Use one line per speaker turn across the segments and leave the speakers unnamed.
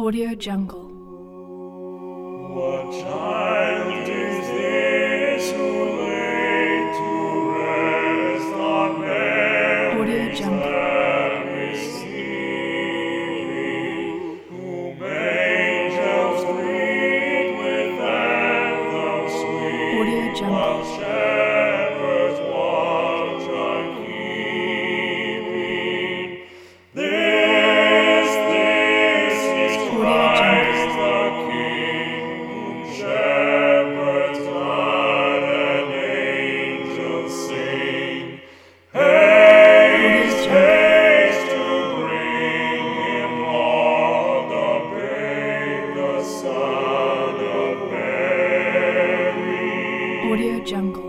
Audio Jungle.
What child is this who laid to rest on
Audio Jungle.
Mary's sleeping, whom angels greet with anthems sweet,
Audio Jungle.
while shepherds watch unkeeping. This is Christ the King, whom shepherds guard and angels sing. Haste, haste to bring him Lord, the babe, the Son of Mary.
Audio Jungle.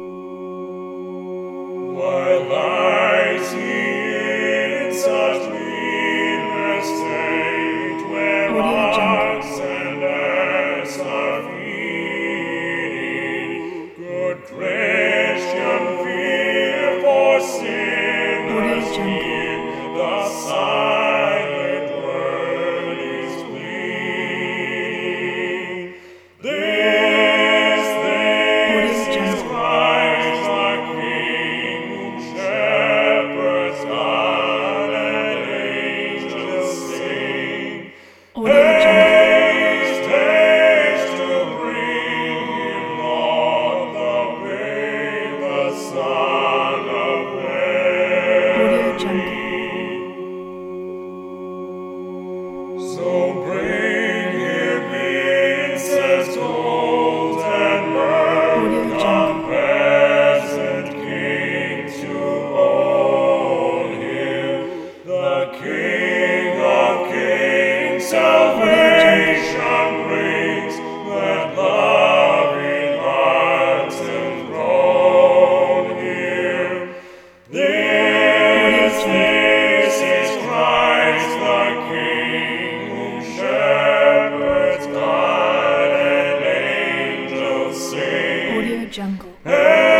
Why lies he in such mean estate, where
Audio Jungle.
ox and ass are feeding? Good Christian, fear for sin
Audio
is
Jungle.
near, the silent word is pleading. This
Audio
is
Jungle.
Christ the King, whom shepherds guard and angels sing.
Audio Jungle.
Haste, haste to bring him Lord, the babe, the Son of
Audio Jungle.
Mary. So bring him incense, gold, and myrrh,
Audio
the
Jungle.
peasant king, to own him, the King of kings. Salvation brings, let loving hearts enthrone him. This is Christ the King, whom shepherds guard and angels sing.
Audio Jungle.
Hail,